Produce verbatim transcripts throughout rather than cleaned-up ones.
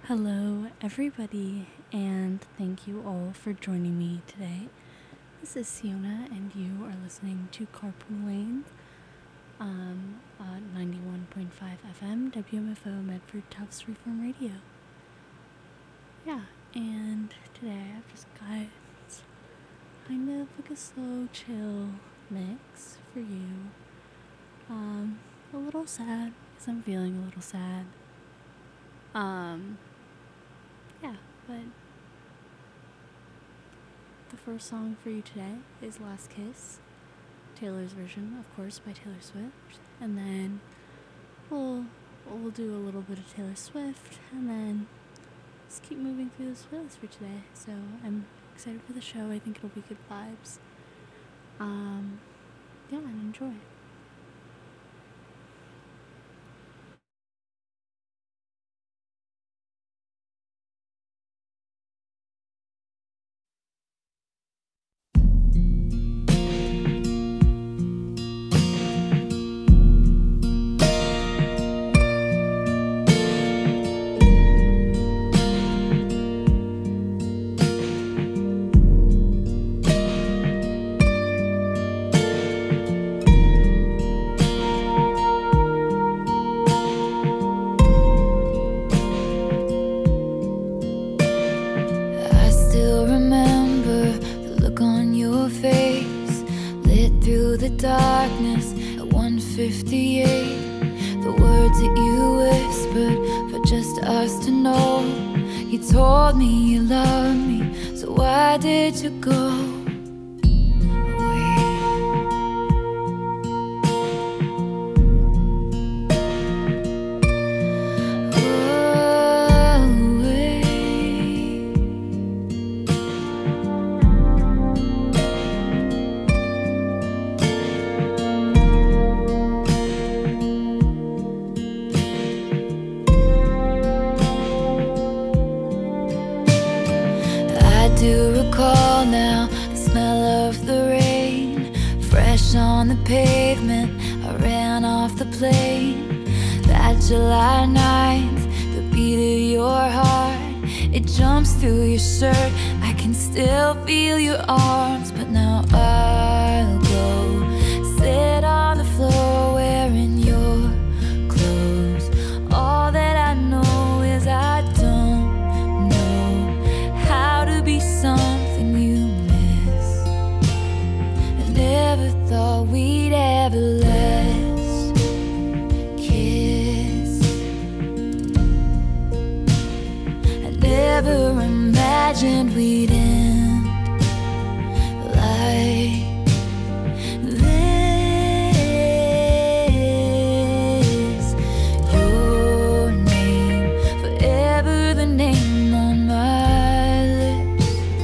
Hello, everybody, and thank you all for joining me today. This is Siona, and you are listening to Carpool Lane, um, uh, ninety-one point five F M, W M F O Medford Tufts Reform Radio. Yeah, and today I've just got kind of like a slow, chill mix for you. Um, a little sad, because I'm feeling a little sad. Um, yeah, but the first song for you today is Last Kiss, Taylor's version, of course, by Taylor Swift, and then we'll, we'll do a little bit of Taylor Swift, and then just keep moving through this playlist for today. So I'm excited for the show. I think it'll be good vibes. Um, yeah, and enjoy. Darkness at one fifty-eight, the words that you whispered for just us to know. You told me you loved me, so why did you go? On the pavement, I ran off the plane. That July ninth, the beat of your heart, it jumps through your shirt. I can still feel your arms, but now I'll go sit on the floor wearing your clothes. All that I know is I don't know how to be something you miss. I never thought we'd ever last kiss. I never imagined we'd end like this. Your name, forever the name on my lips.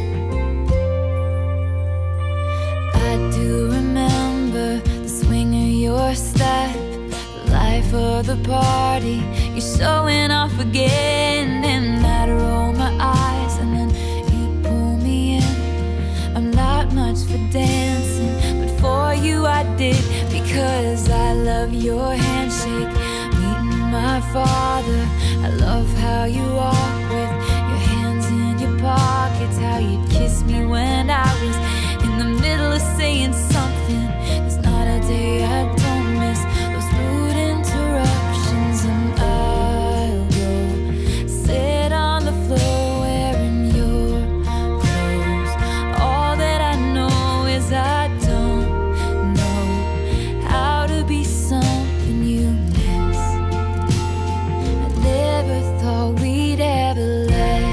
I do remember the swing of your step, the life of the party. You're showing off again, and I'd roll my eyes, and then you pull me in. I'm not much for dancing, but for you I did, because I love your handshake. Meeting my father, I love how you walk with your hands in your pockets, how you'd kiss me when I was in the middle of saying something. There's not a day I don't miss those rude interruptions. And I'll go sit on the floor wearing your clothes. All that I know is I don't know how to be something you miss. I never thought we'd ever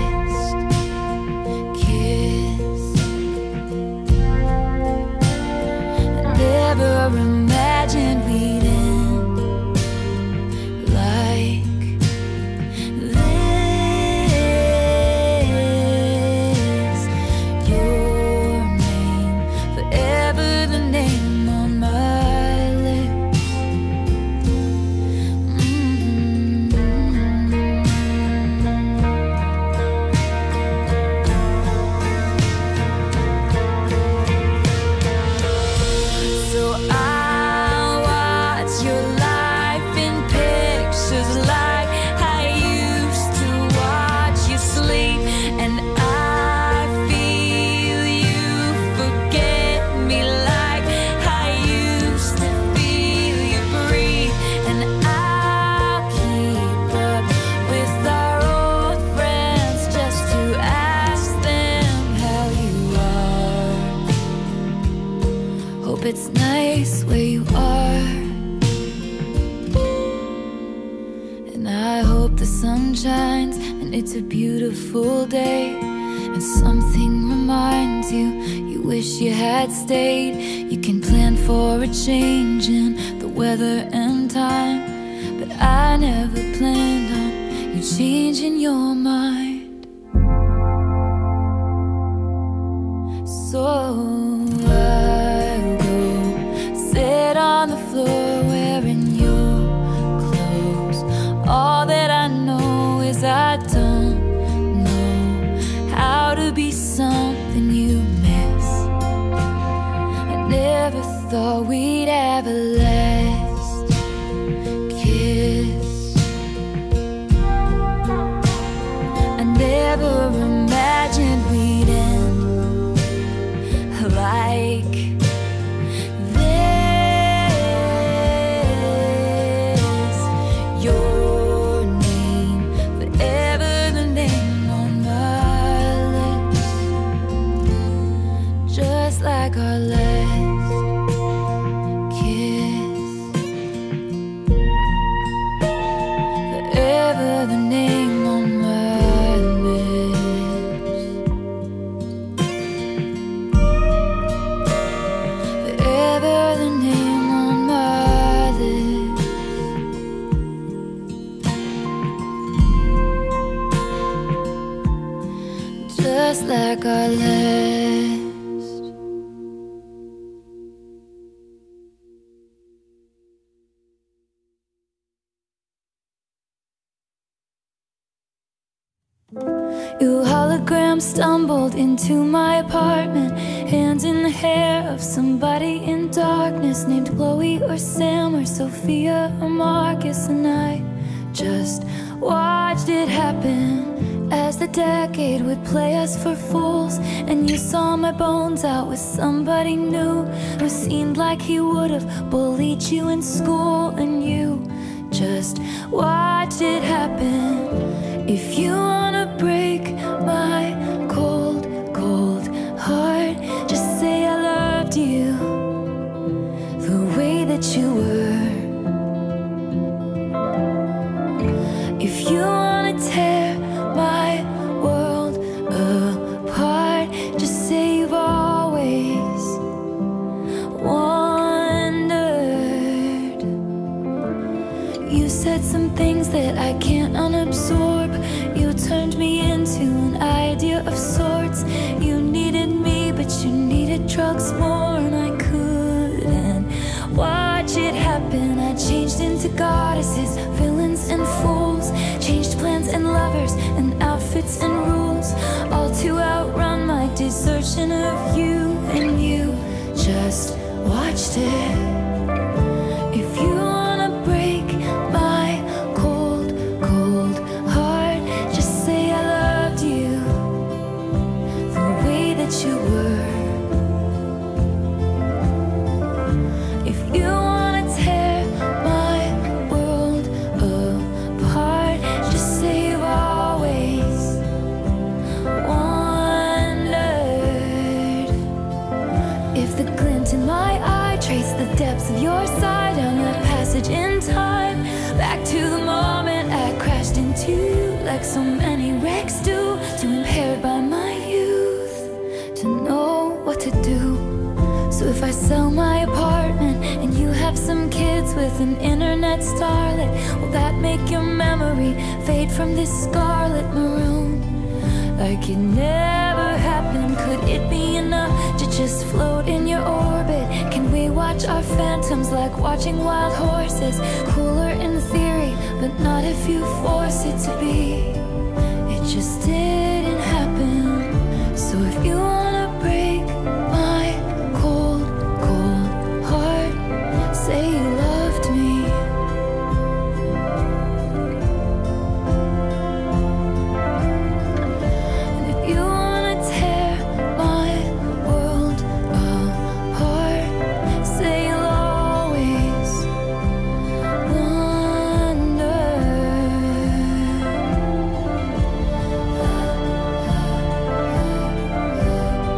last kiss. sun shines and it's a beautiful day, and something reminds you you wish you had stayed. You can plan for a change in the weather and time, but I never planned on you changing your mind. So I'll go sit on the floor wearing your clothes. All that I know is I don't know how to be something you miss. I never thought we'd have a last kiss. I never imagined we'd end like this. Your name forever the name on my lips, just like our last kiss. Forever the name on my lips. Forever the name on my lips. Just like our last. Your hologram stumbled into my apartment, hands in the hair of somebody in darkness, named Chloe or Sam or Sophia or Marcus, and I just watched it happen as the decade would play us for fools. And you saw my bones out with somebody new who seemed like he would have bullied you in school, and you just watched it happen. If you wanna break my cold, cold heart, just say I loved you the way that you were. If you wanna tear my world apart, just say you've always wondered. You said some things that I can't unabsorb. You turned me into an idea of sorts. You needed me, but you needed drugs more, and I couldn't watch it happen. I changed into goddesses, villains and fools, changed plans and lovers and outfits and rules, all to outrun my desertion of you, and you just watched it. If you wanna break my cold, cold heart, just say I loved you the way that you were. If you wanna tear my world apart, just say you've always wondered. If the glint in my eye traced the depths of your side down that passage in time, back to the moment I crashed into you, like so many wrecks do, too impaired by my youth to know what to do. So if I sell my apartment and you have some kids with an internet starlet, will that make your memory fade from this scarlet maroon? Like it never happened. Could it be enough to just float in your orbit? Can we watch our phantoms like watching wild horses? Cooler in theory, but not if you force it to be. It just didn't happen. So if you wanna break my cold, cold heart, say you loved me. And if you wanna tear my world apart, say you'll always wonder.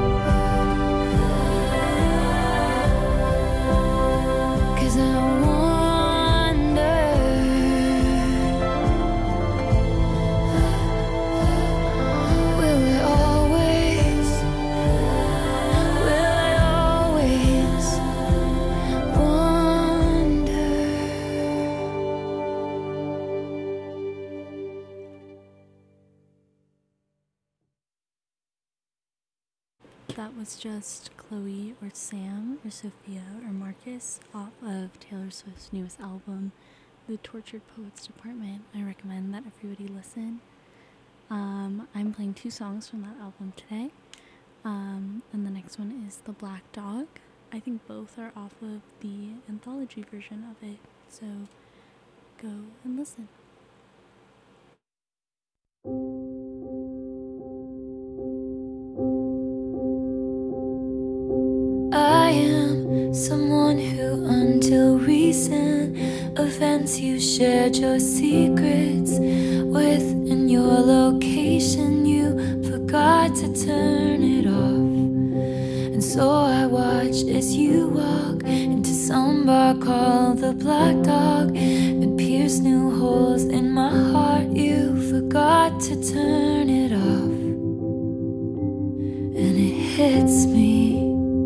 Cause I want that was just Chloe or Sam or Sophia or Marcus off of Taylor Swift's newest album, The Tortured Poets Department. I recommend that everybody listen. Um, I'm playing two songs from that album today. Um, and the next one is The Black Dog. I think both are off of the anthology version of it. So go and listen. I am someone who, until recent events, you shared your secrets with. In your location, you forgot to turn it off. And so I watched as you walk into some bar called the Black Dog and pierced new holes in my heart. You forgot to turn it off. And it hits me,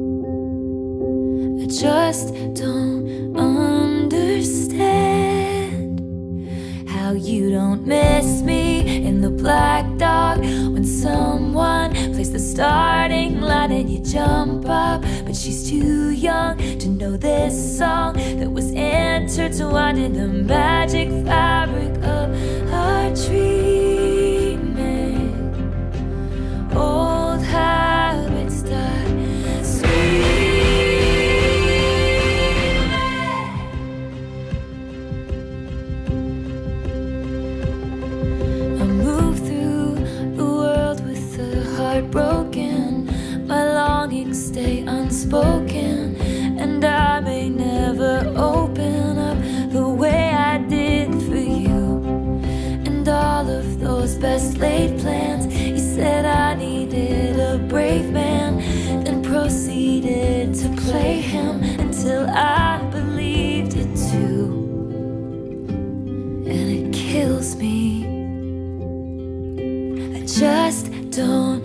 I just don't understand how you don't miss me in the Black Dog when someone plays the starting line and you jump up, but she's too young to know this song that was intertwined in the magic fabric of our dreaming. Old habits die sweet. Broken, my longings stay unspoken, and I may never open up the way I did for you. And all of those best laid plans, you said I needed a brave man, then proceeded to play him until I believed it too. And it kills me, I just don't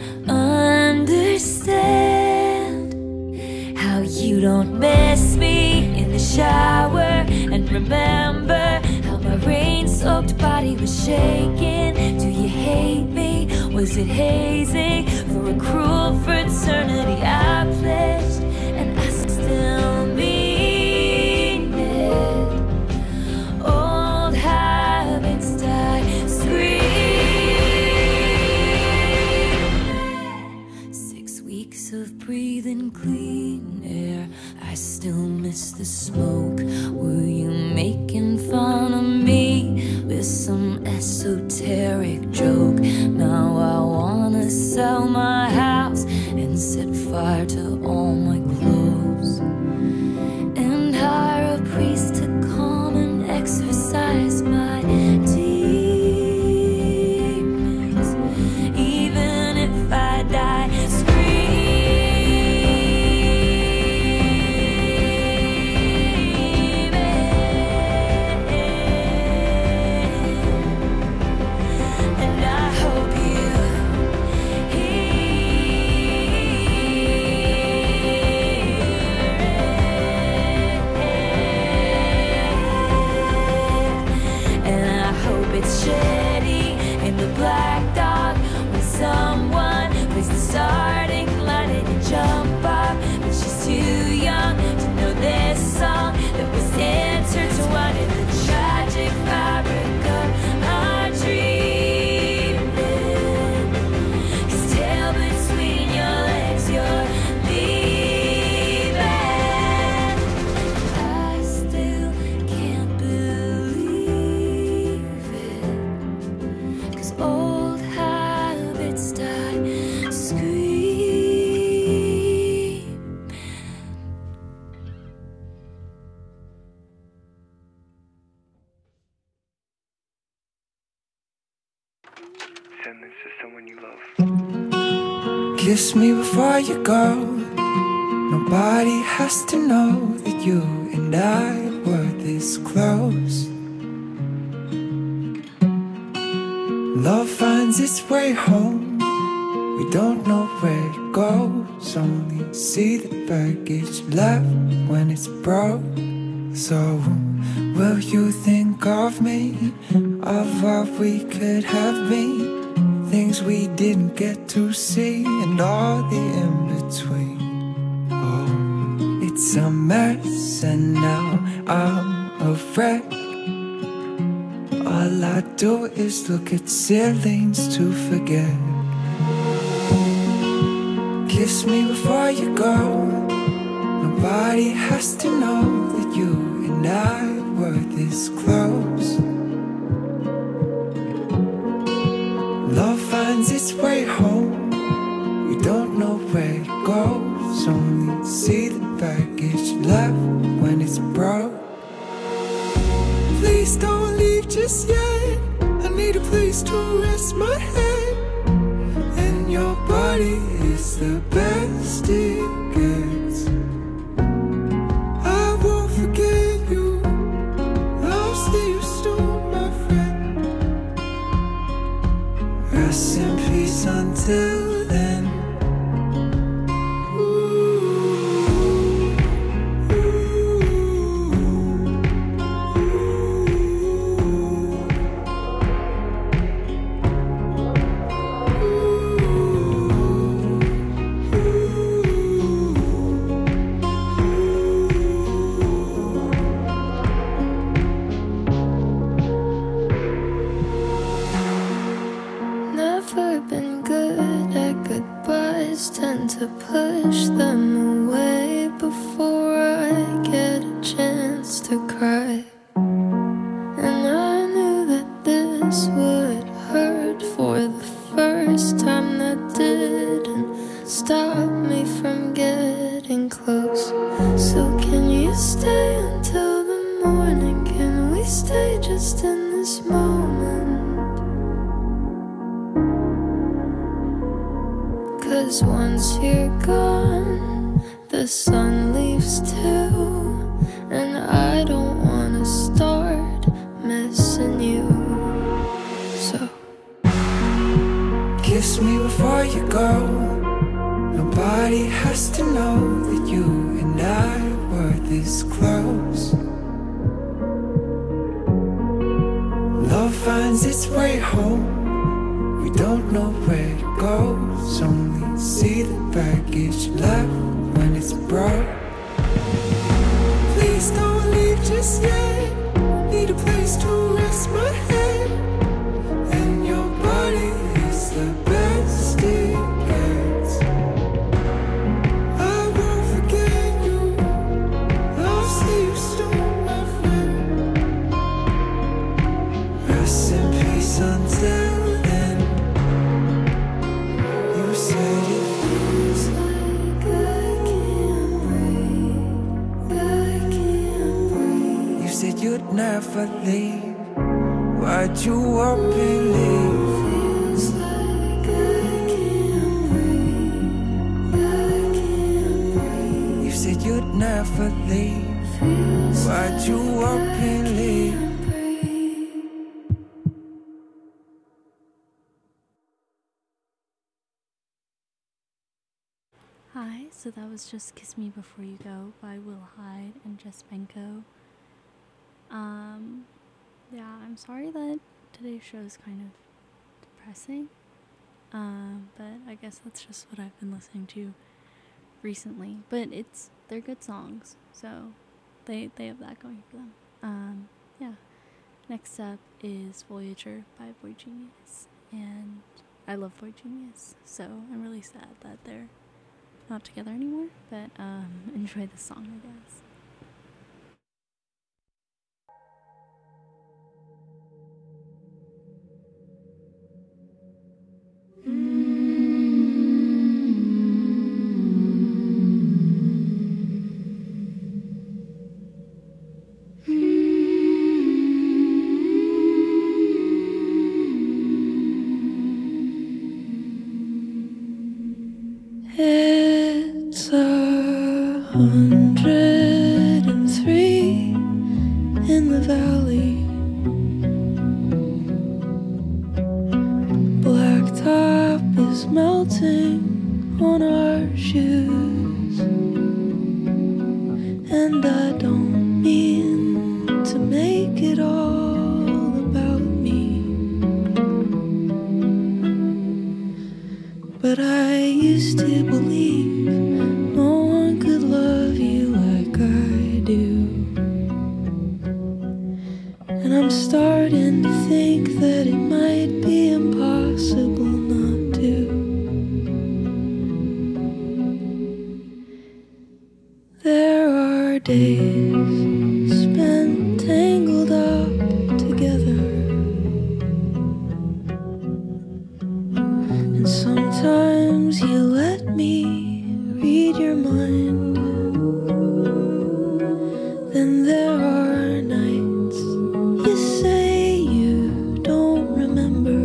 understand how you don't miss me in the shower and remember how my rain-soaked body was shaking. Do you hate me? Was it hazing for a cruel fraternity I pledged and I still mean it? Old habits die screaming. Of breathing clean air, I still miss the smoke. Were you making fun of me with some esoteric joke? Now I wanna sell my house and set fire to all my clothes and hire a priest to come and exorcise my demons. Even if I die Send this to someone you love. Kiss me before you go. Nobody has to know that you and I were this close. Love finds its way home. We don't know where it goes. Only see the baggage left when it's broke. So will you think of me, of what we could have been? things we didn't get to see, and all the in-between. Oh, it's a mess, and now I'm a wreck. All I do is look at ceilings to forget. Kiss me before you go. Nobody has to know that you and I were this close. Love finds its way home. We don't know where it goes. Only see the baggage left when it's broke. Please don't leave just yet. I need a place to rest my head, and your body is the best it gets. I won't forget you. I'll see you soon, my friend. Rest in peace until then. Tend to push them away before I get a chance to cry. And I knew that this would hurt for the first time. That didn't stop me from getting close. So can you stay until the morning? Can we stay just in this moment? 'Cause once you're gone, the sun leaves too, and I don't wanna start missing you. So kiss me before you go. Nobody has to know that you and I were this close. Love finds its way home. We don't know where it goes. Only see the baggage left when it's broke. Please don't leave just yet. Need a place to rest my head, and your body is the best it gets. I won't forget you. I'll see you soon, my friend. Rest in peace until you'd never leave. Why'd you up and leave? Feels like I can't breathe. I can't breathe. You said you'd never leave. Feels Why'd you up and leave? Hi, so that was just Kiss Me Before You Go by Will Hyde and Jess Benko. Um, yeah, I'm sorry that today's show is kind of depressing, um, but I guess that's just what I've been listening to recently. But it's, they're good songs, so they, they have that going for them. Um, yeah. Next up is Voyager by Boy Genius, and I love Boy Genius, so I'm really sad that they're not together anymore, but, um, enjoy the song, I guess. It's a hundred and three in the valley. Blacktop is melting on our shoes, and I don't mean to make it all about me. And I'm starting to think that it might be impossible not to. There are days spent tangled up together, and sometimes you let me read your mind. Then there are nights you say you don't remember,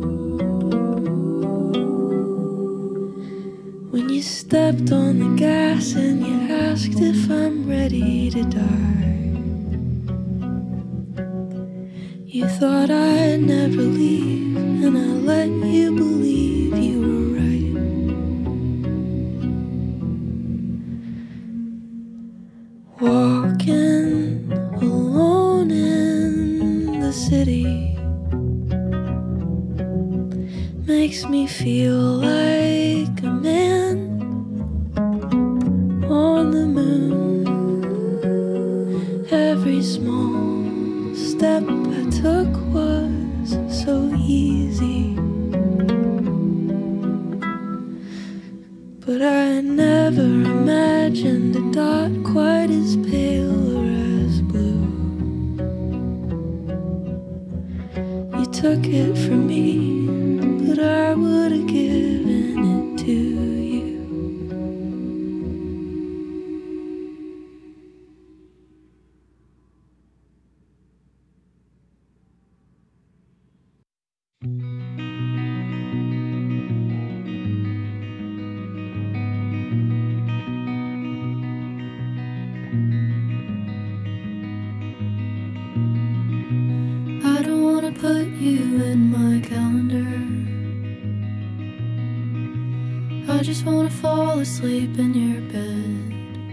when you stepped on the gas and you asked if I'm ready to die. You thought I'd never leave, and I let you believe you were right. Walking alone in the city makes me feel like a man on the moon. Every small step I took was so easy, but I never imagined a dot quite as pale or as blue. You took it from me, but I would have given it to you. I don't wanna put you in my calendar. I just wanna fall asleep in your bed.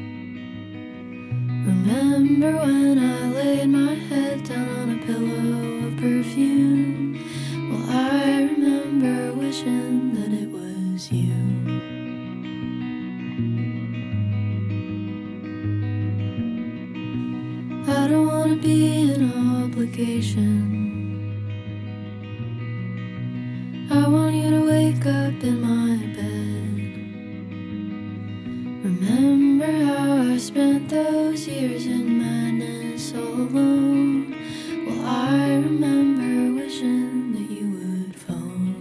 Remember when I laid my head down on a pillow of perfume? Well, I remember wishing that it was you. I don't wanna be an obligation. I want you to wake up in my bed. Remember how I spent those years in madness all alone? Well, I remember wishing that you would phone.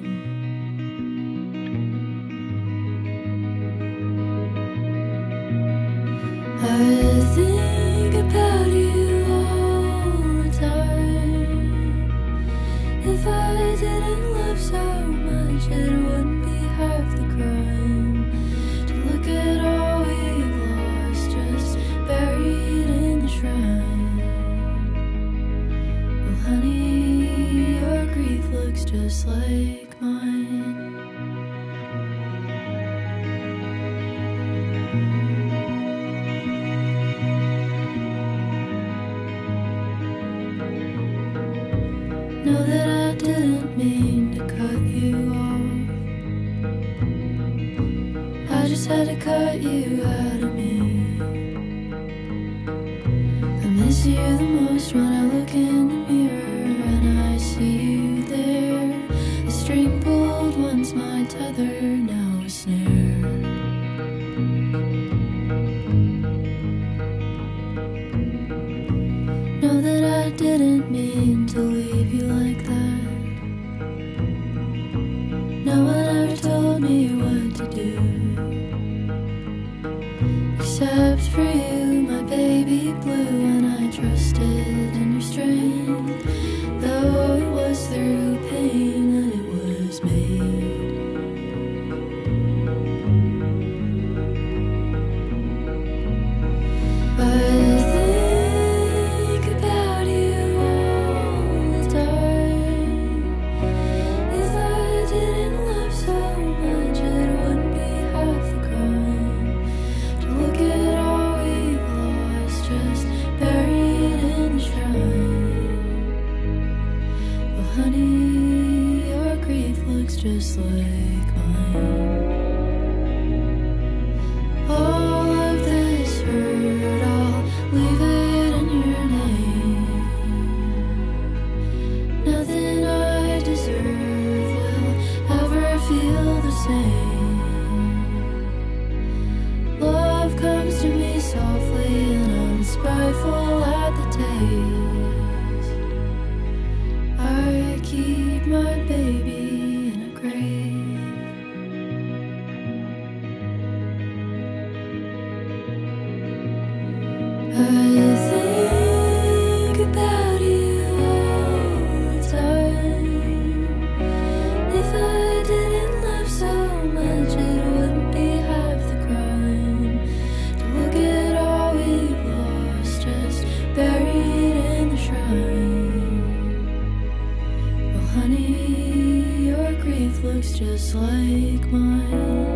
I think about you all the time. If I didn't love so much, it wouldn't be half the crime to look at all we've lost, just buried in the shrine. Oh honey, your grief looks just like mine. Know that I didn't mean to cut you off. I just had to cut you out of me. I miss you the most when I look in the mirror and I see you there. The string pulled once, my tether, now a snare. Know that I didn't mean to leave you like that. No one ever told me what to do, except for you, my baby blue. And I trusted in your strength, though it was through pain that it was made. I think about you all looks just like mine.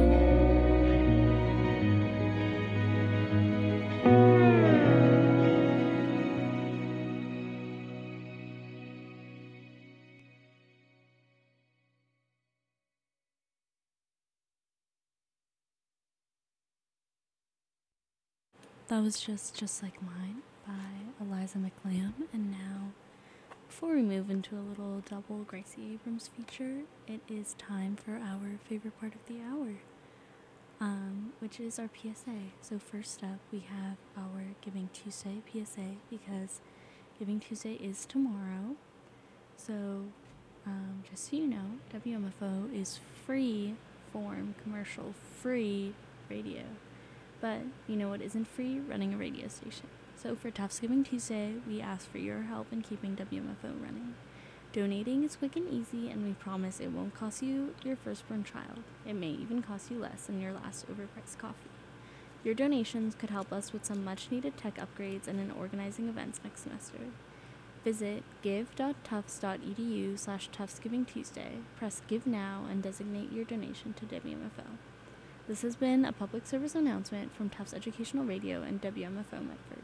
That was just Just Like Mine by Eliza McLamb. And now, before we move into a little double Gracie Abrams feature, it is time for our favorite part of the hour, um, which is our P S A. So first up, we have our Giving Tuesday P S A, because Giving Tuesday is tomorrow. So, um, just so you know, W M F O is free form, commercial, free radio. But you know what isn't free? Running a radio station. So for Tufts Giving Tuesday, we ask for your help in keeping W M F O running. Donating is quick and easy, and we promise it won't cost you your firstborn child. It may even cost you less than your last overpriced coffee. Your donations could help us with some much-needed tech upgrades and in organizing events next semester. Visit give.tufts.edu slash tuftsgivingtuesday, press Give Now, and designate your donation to W M F O. This has been a public service announcement from Tufts Educational Radio and W M F O Medford.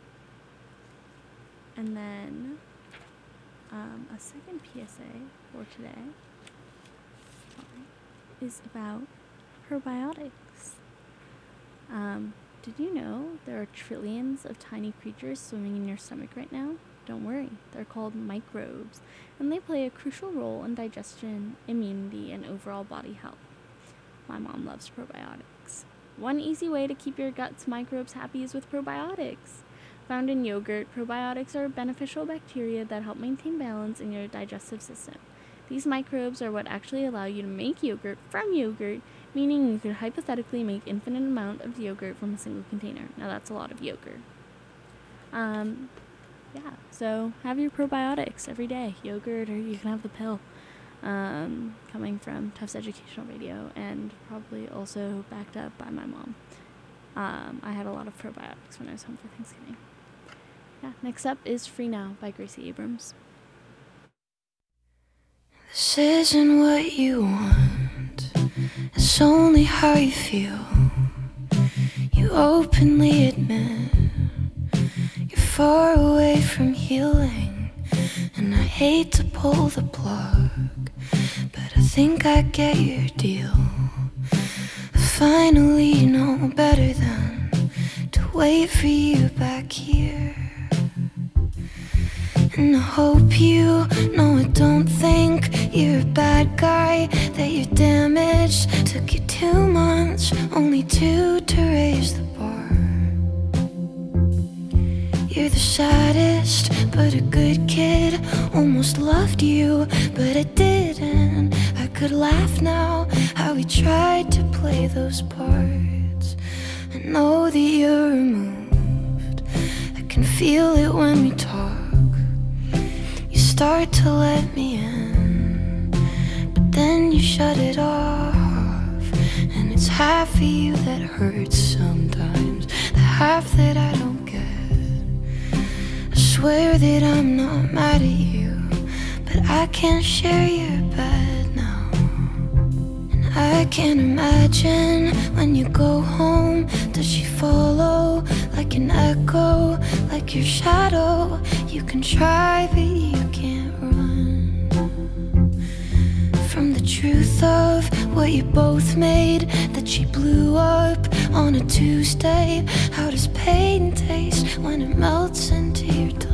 And then um, a second P S A for today is about probiotics. Um, did you know there are trillions of tiny creatures swimming in your stomach right now? Don't worry, they're called microbes, and they play a crucial role in digestion, immunity, and overall body health. My mom loves probiotics. One easy way to keep your gut's microbes happy is with probiotics. Found in yogurt, probiotics are beneficial bacteria that help maintain balance in your digestive system. These microbes are what actually allow you to make yogurt from yogurt, meaning you could hypothetically make infinite amount of yogurt from a single container. Now that's a lot of yogurt. Um, yeah, so have your probiotics every day, yogurt, or you can have the pill. Um, coming from Tufts Educational Radio, and probably also backed up by my mom. Um, I had a lot of probiotics when I was home for Thanksgiving. Yeah, next up is Free Now by Gracie Abrams. This isn't what you want, it's only how you feel. You openly admit you're far away from healing, and I hate to pull the plug, but I think I get your deal. I finally know better than to wait for you back here. And I hope you know I don't think you're a bad guy, that you're damaged. Took you two months, only two to raise the bar. You're the saddest, but a good kid. Almost loved you, but I didn't. I could laugh now, how we tried to play those parts. I know that you're removed, I can feel it when we talk. You start to let me in, but then you shut it off. And it's half of you that hurts sometimes, the half that I don't get. I swear that I'm not mad at you, but I can't share your bed now. And I can't imagine when you go home, does she follow like an echo, like your shadow? You can try, but you can't run from the truth of what you both made, that she blew up on a Tuesday. How does pain taste when it melts into your tongue?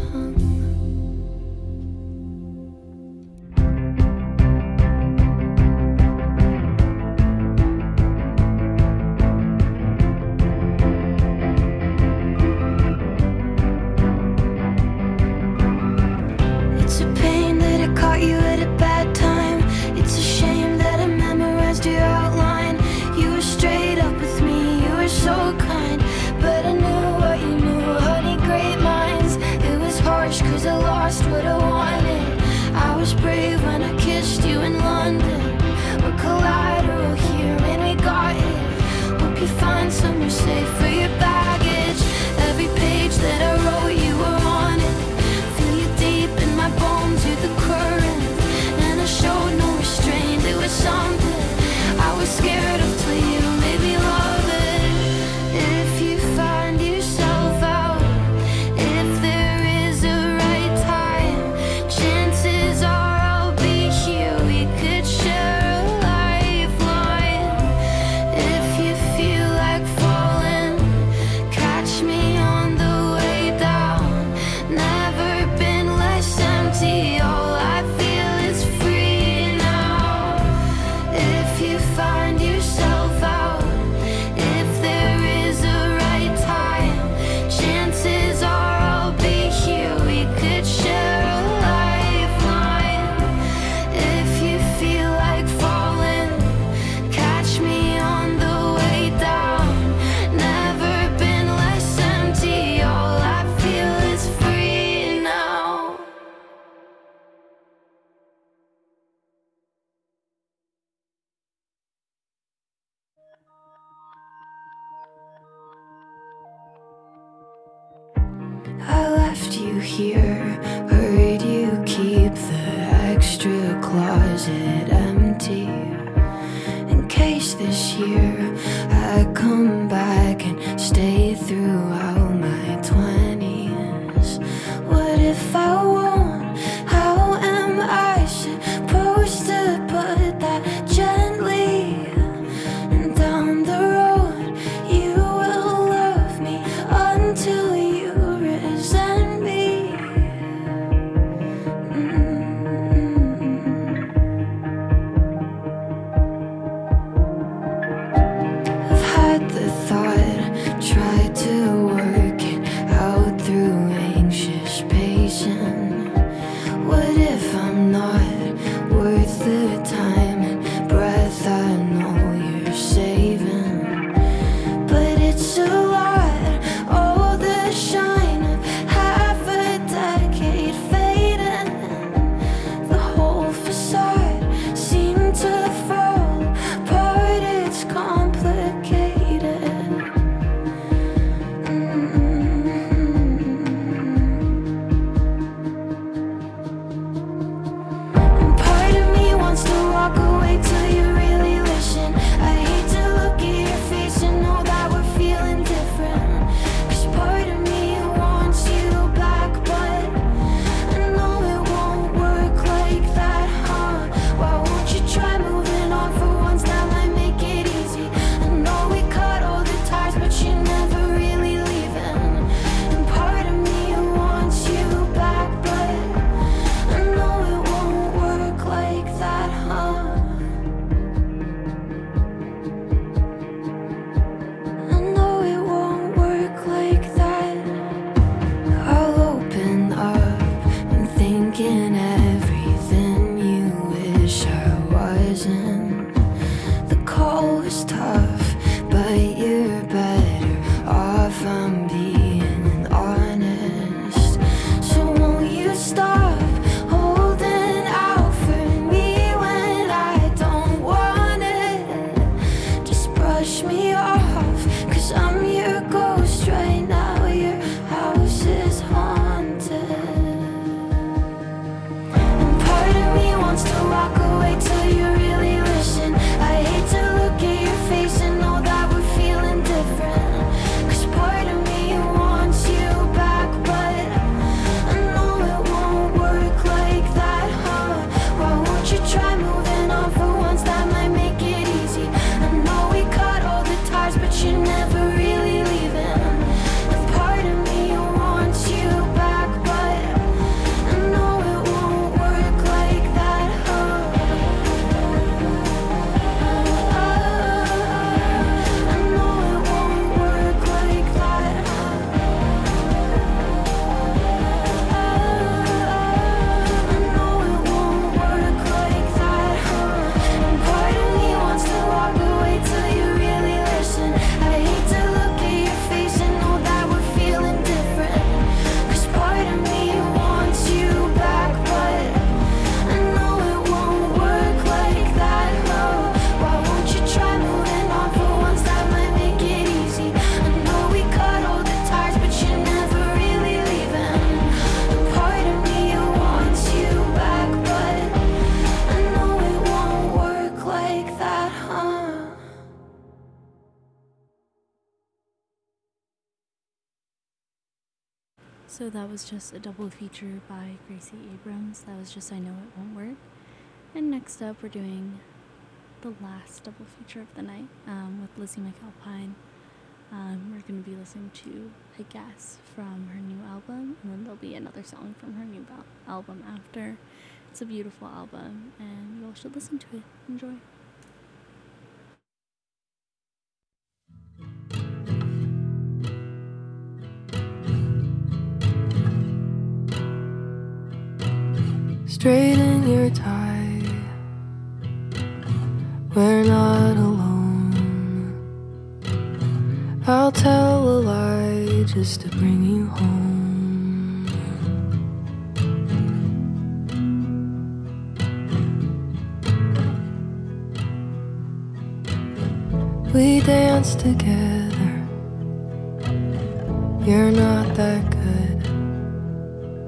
It's a pain that I caught you at a bad time. It's a shame that I memorized your outline. You were straight up with me, you were so kind, but I knew what you knew, honey, great minds. It was harsh cause I lost what I wanted. I was brave when I kissed you in London. We're collateral here and we got it. Hope you find somewhere safe for your baggage. Every page that I wrote you were on it. Feel you deep in my bones, you're the current, and I showed no restraint. It was some here. Heard you keep the extra closet empty in case this year I come back and stay throughout my twenties. What if I won't? How am I supposed to put that gently? And down the road you will love me until you resent me. Mm-hmm. I've had the thought, tried to work it out through anxious pacing. What if I'm not worth the time and breath I know you're saving? But it's a lot, all the shine of half a decade fading. The whole facade seemed to fall apart, it's complicated. And part of me wants to walk away till you really listen. I hate to look at your face and know that we're feeling different. Cause part of me wants you back, but I know it won't work like that, huh? Why won't you try moving on for once? That might make it easy. I know we cut all the ties, but you're never really leaving. And part of me wants you back, but I know it won't work like that, huh? I know it won't work like that. I'll open up and thinking everything you wish I wasn't. The call was tough, but you're better off, I'm being honest. So won't you stop holding out for me when I don't want it? Just brush me off, cause I'm your ghost right now. Your house is haunted. And part of me wants to walk away till you really listen. I hate to look at your face and know that we're feeling different. Cause part of me wants you back, but I know it won't work like that, huh? Why won't you try moving on for once? That might make it easy. I know we cut all the ties, but you're never really leaving. And part of me wants you back, but I know it won't work like that, huh? I know it won't work like that, huh? I know it won't work like that, huh? And part of me wants to walk away till you really listen. I hate to look at your face and know that we're feeling different. Cause part of me wants you back, but I know it won't work like that, huh? Why won't you try moving on for once? That might make it easy. I know we cut all the ties, but you're never really leaving. And part of me wants you back, but I know it won't work like that, huh? So that was just a double feature by Gracie Abrams. That was just I Know It Won't Work. And next up, we're doing the last double feature of the night um, with Lizzie McAlpine. Um, we're going to be listening to I Guess from her new album, and then there'll be another song from her new al- album after. It's a beautiful album, and you all should listen to it. Enjoy. Straighten your tie, we're not alone. I'll tell a lie just to bring you home. We danced together, you're not that good.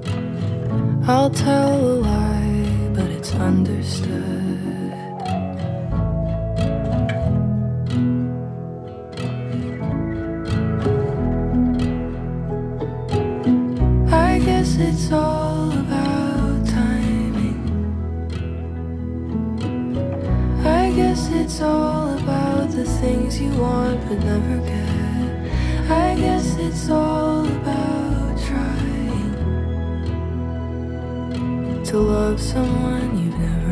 I'll tell a lie, but it's understood. I guess it's all about timing. I guess it's all about the things you want but never get. I guess it's all about trying to love someone you've never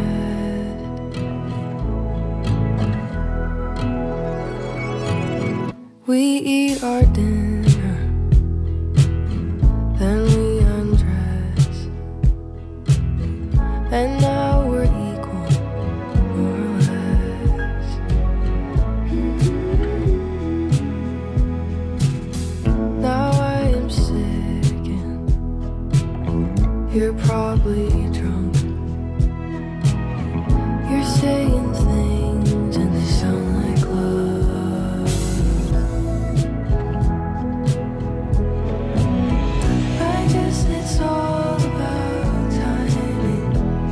met. We eat our dinner, then we undress, and now we're equal, more or less. Now I am sick and you're probably drunk. You're saying things and they sound like love. I guess it's all about timing.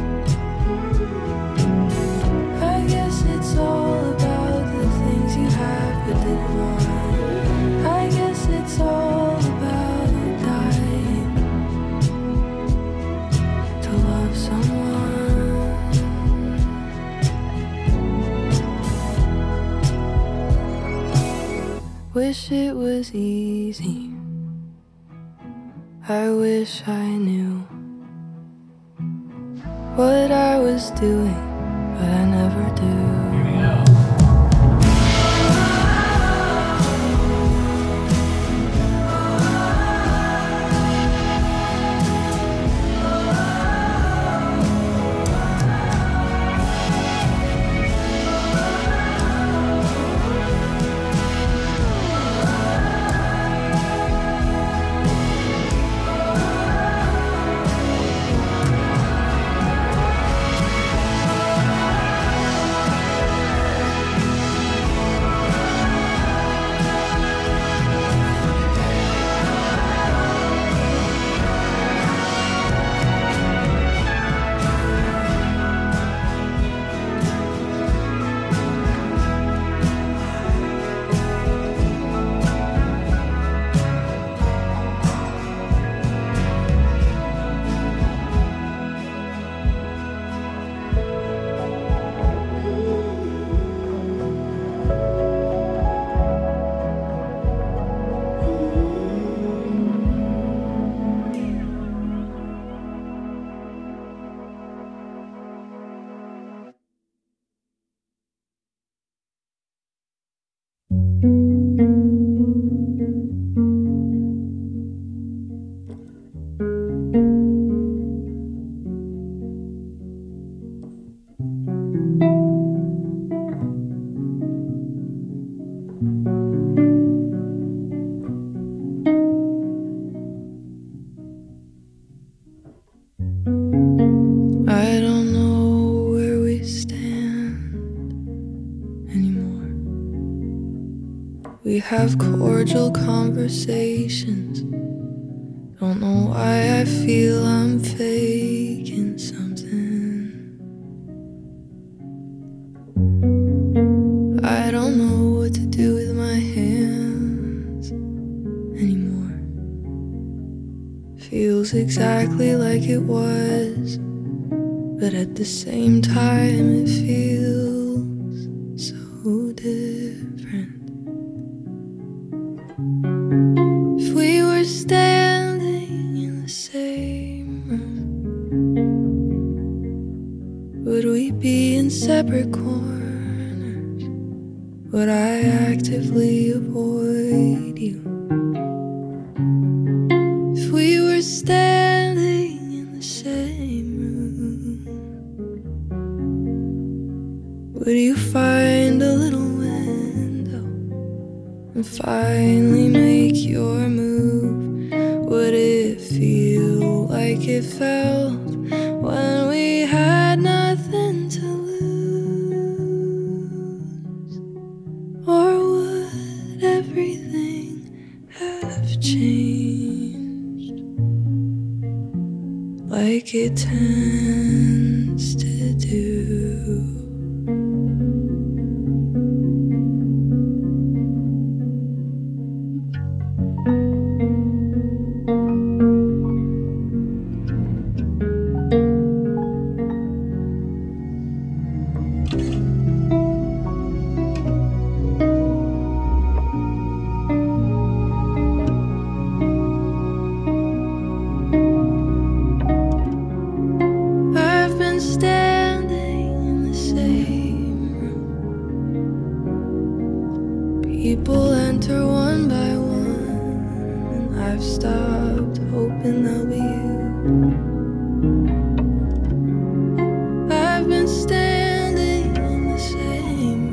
I guess it's all about the things you have but didn't want. I guess it's all about dying to love someone. Wish it was easy. I wish I knew what I was doing, but I never do. I don't know where we stand anymore. We have cordial conversations. Don't know why I feel I'm faking something. I don't know what to do with my hands anymore. Feels exactly like it was, but at the same time it feels so different. If we were standing in the same room, would we be in separate corners? Would I actively avoid you? If we were standing in the same room, would you find a little window and finally make your move? Would it feel like it felt when we had nothing to lose? Or would everything have changed? like it tends to do. People enter one by one, and I've stopped hoping they'll be you. I've been standing in the same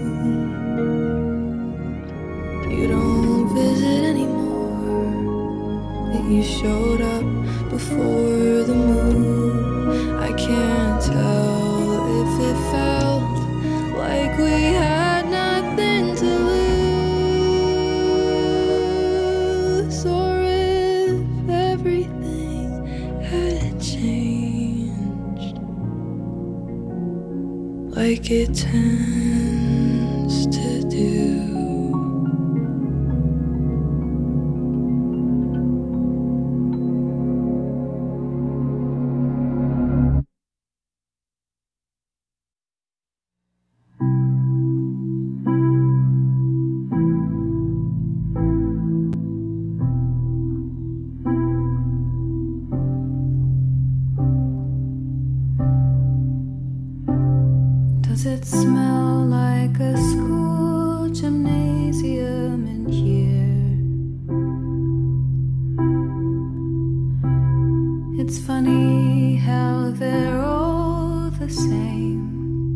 room. You don't visit anymore, but you showed up before the moon. I can't tell if it felt like we had nothing to lose. Like it tends to do. Does it smell like a school gymnasium in here? It's funny how they're all the same.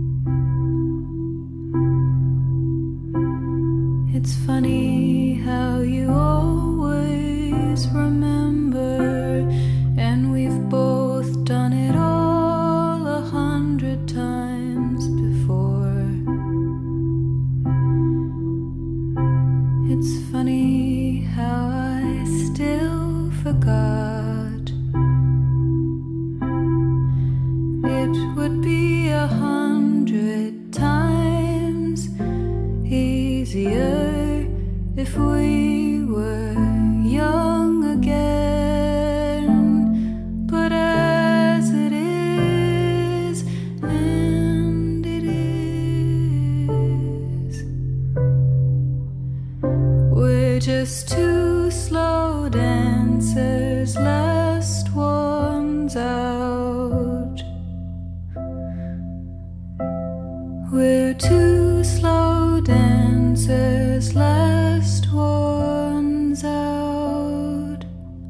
It's funny how you always remember, and we've both done it all a hundred times before. It's funny how I still forgot. It would be a hundred times easier if we were young again, but as it is, and it is, we're just two slow dancers, last ones out. We're two slow dancers, last ones out.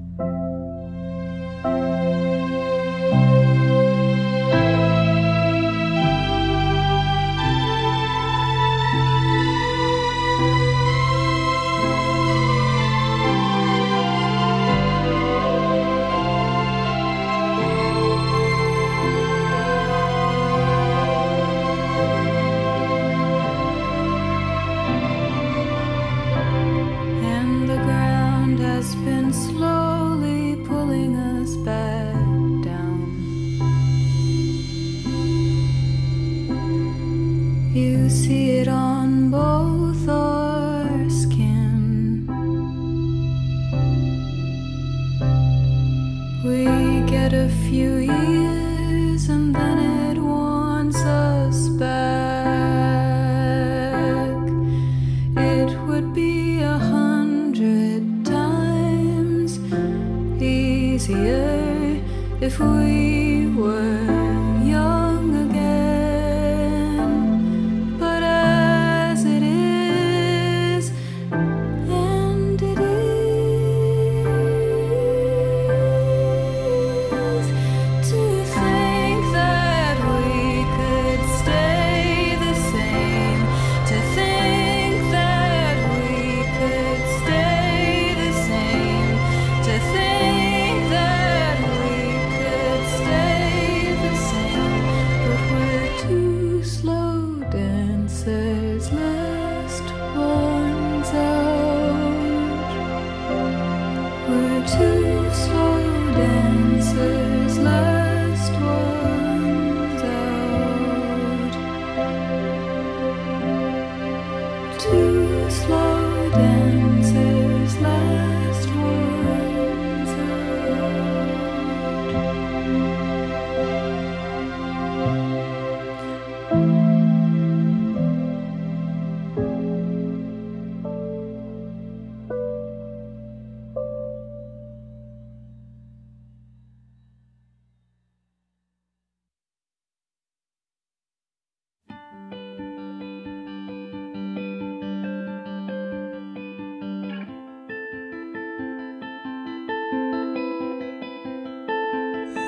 And the ground has been slowly pulling us back down. You see it on both our skin. We get a few years and then it wants us back. It would be a hundred times easier if we were young again, but as it is, and it is, to think that we could stay the same, to think that we could stay the same, to think that we could stay the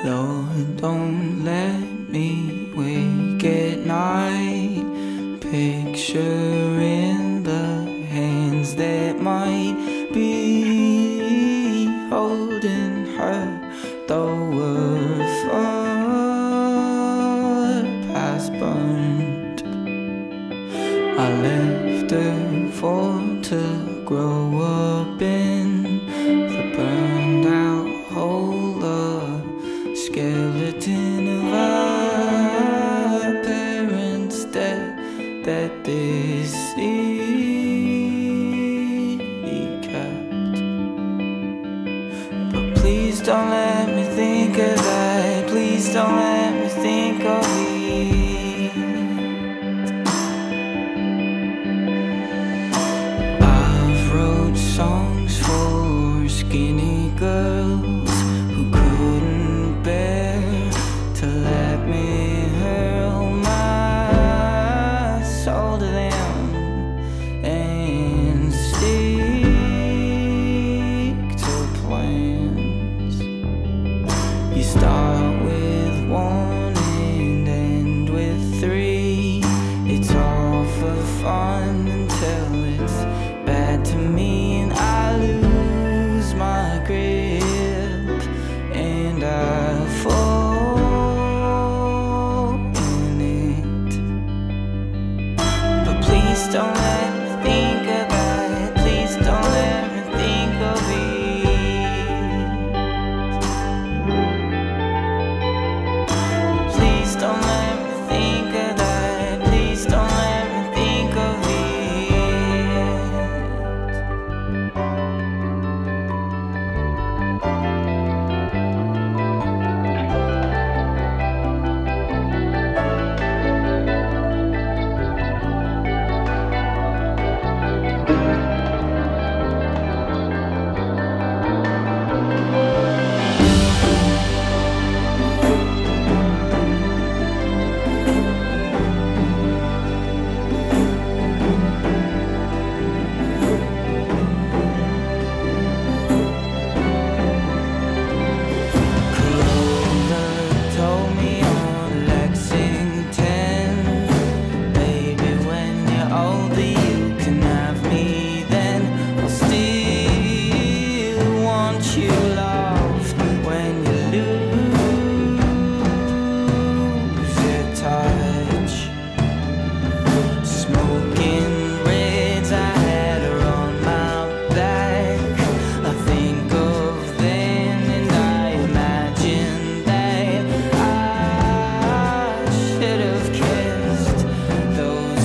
Lord, don't let me wake at night, picturing the hands that might be holding her, though we're far past burnt. I left her for to grow up in the burned out hole, a skeleton of our parents dead, that this city kept. But please don't let me think of that, please don't let me think of it. I've wrote songs for skinny girls who couldn't bear to let me hurl my soul to them and stick to plans. You start with one and end with three. It's all for fun until it's bad to me and I lose my grip and I fall in it. But please don't let me think of that, please don't let me think of it. Please don't let me think of that, please don't let me think of it. Corolla told me on Lexington, baby, when you're older you can have me then. I'll still want you loved when you lose your touch. Smoking reds, I had her on my back. I think of then and I imagine that I should have kissed those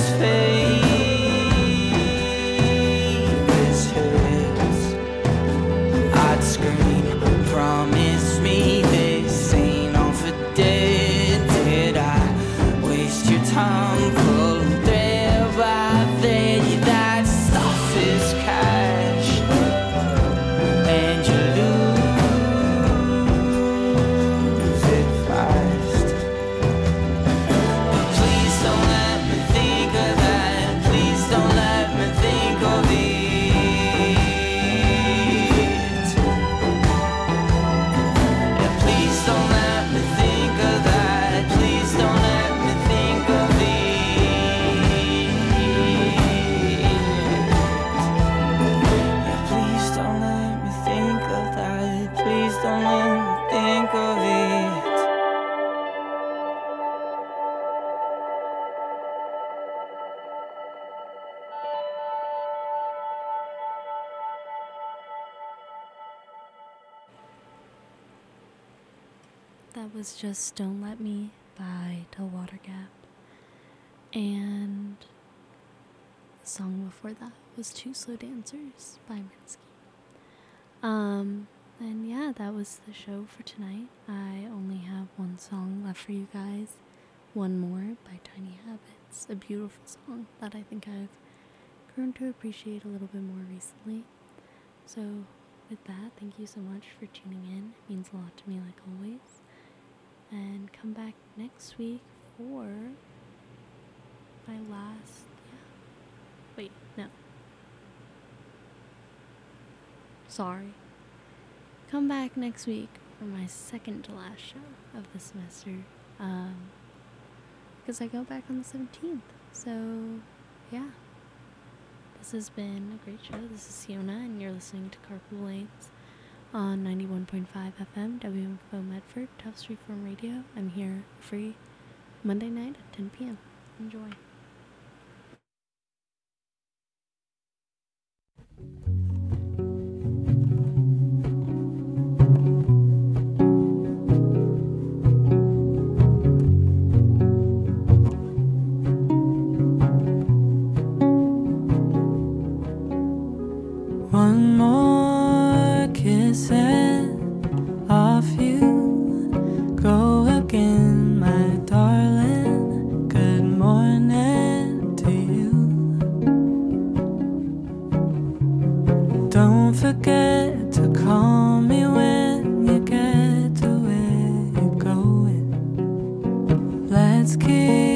famous hips. I'd scream, promise me this ain't all for dead. Did I waste your time? Pull there by there, that stuff is cash, and you lose it fast. But please don't let me think of that, please don't let me think of it. Yeah, please don't let me think of that, please don't let me think of it. Yeah, please don't let me think of that, please don't let me think of it. That was just Don't Let Me by Till Water Gap. And the song before that was Two Slow Dancers by Minsky. Um, and yeah, that was the show for tonight. I only have one song left for you guys. One More by Tiny Habits. A beautiful song that I think I've grown to appreciate a little bit more recently. So with that, thank you so much for tuning in. It means a lot to me, like always. And come back next week for my last, yeah. Wait, no. Sorry. Come back next week for my second to last show of the semester. Um, because I go back on the seventeenth. So, yeah. This has been a great show. This is Siona, and you're listening to Carpool Lanes on ninety-one point five F M, W M F O Medford, Tufts Freeform Radio. I'm here free Monday night at ten p.m. Enjoy. One more kiss and off you go again, my darling. Good morning to you. Don't forget to call me when you get to where you're going. Let's keep